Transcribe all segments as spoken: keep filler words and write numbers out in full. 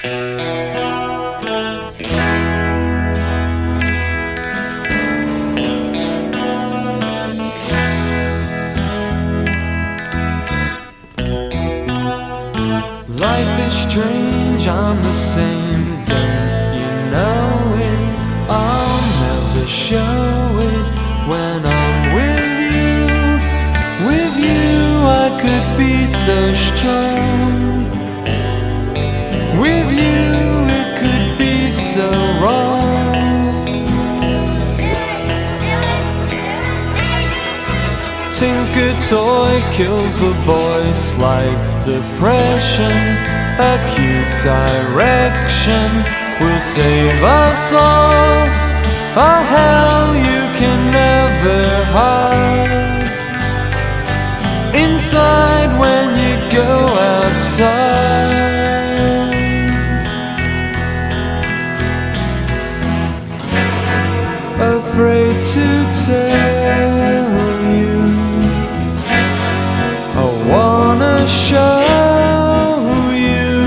Life is strange, I'm the same, don't you know it? I'll never show it when I'm with you. With you I could be so strong. With you it could be so wrong. Tinker toy kills the boy, slight depression, acute direction will save us all. A hell you can never hide inside when you go outside. Afraid to tell you, I wanna show you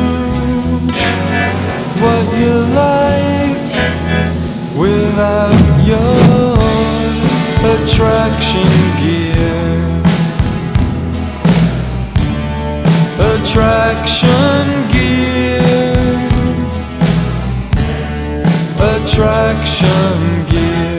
what you're like without your attraction gear. Attraction gear. Attraction gear.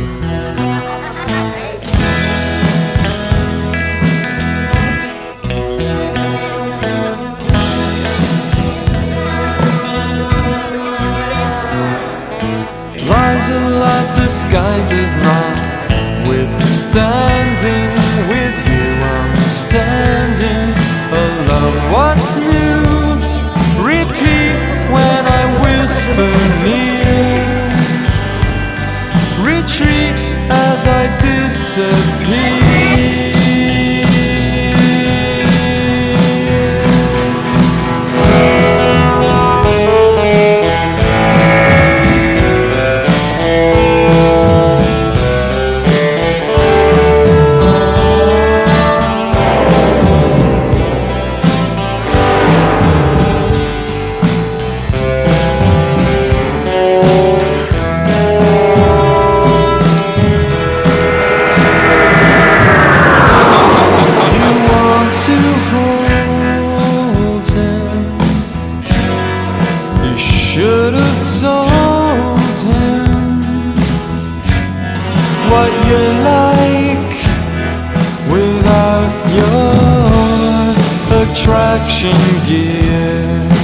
Lies a lot, disguises not. Withstanding, with you I'm standing alone. What's new? Repeat when I whisper near. Retreat as I disappear. Should have told him what you're like without your attraction gear.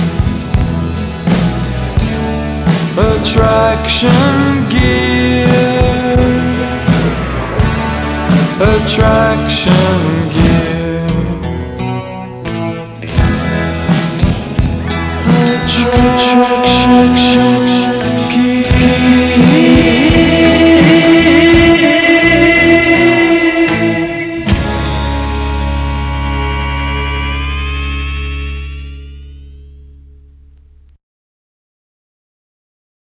Attraction gear. Attraction gear. Attraction gear.